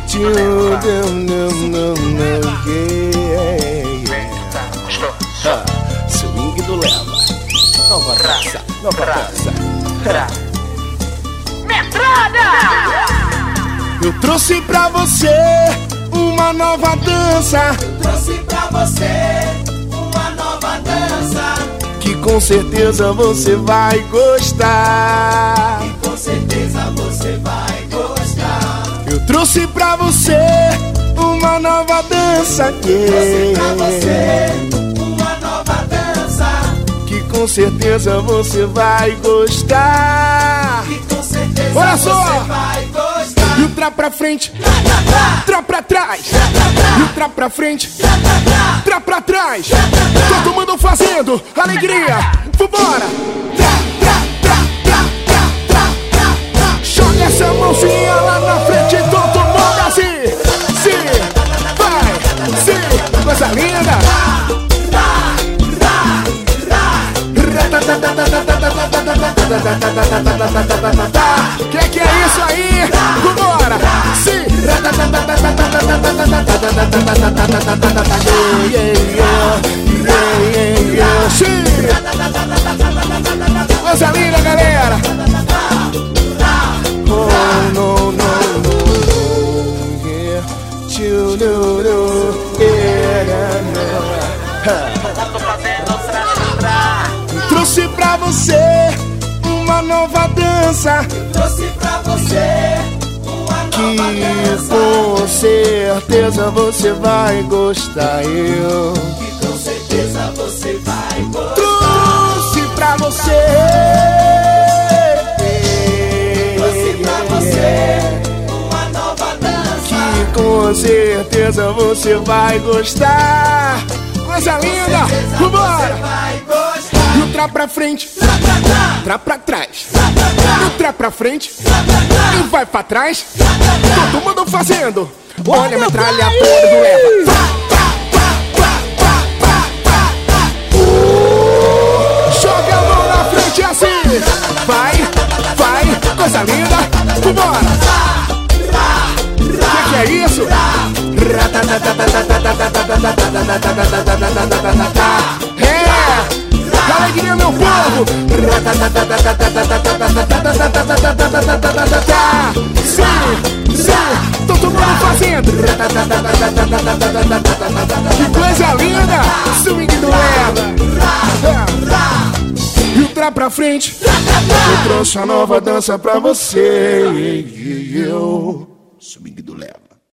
Swing do Leva. Nova dança, nova dança. Metralha! Eu trouxe pra você uma nova dança. Trouxe pra você uma nova dança Que com certeza você vai gostar. e com certeza você vai gostar. Eu trouxe pra você uma nova dança. Trouxe pra você uma nova dança Que com certeza você vai gostar. e com certeza Olha só! você vai gostar. E o trá pra frente, trá pra trás. E o trá pra frente, trá pra trás. Todo mundo fazendo alegria. Vambora! Trá, trá, trá, trá, trá, trá, trá, trá. Joga essa mãozinha lá na frente. Todo mundo assim. Sim, vai, sim. Coisa linda. Que é isso aí? Vambora! Sim! Sim! Coisa linda, galera! Oh, no, no, no, yeah. Trouxe pra você uma nova dança Trouxe pra você uma que nova dança com certeza você vai gostar. Eu que com certeza você vai gostar. trouxe pra você. Trouxe pra você uma nova dança Que com certeza você vai gostar. Coisa linda! Vambora! vai gostar. E o trá pra frente, trá pra trás. E o trá pra frente e vai pra trás. Todo mundo fazendo. Olha a metralhadora do Leva. Joga a mão na frente assim. Vai, vai, coisa linda. Vambora! Que é isso? É! Alegria, meu povo! Sim, sim, todo mundo fazendo! Que coisa linda! Swing do Leva! E o trá pra frente! Eu trouxe a nova dança pra você! Swing do Leva!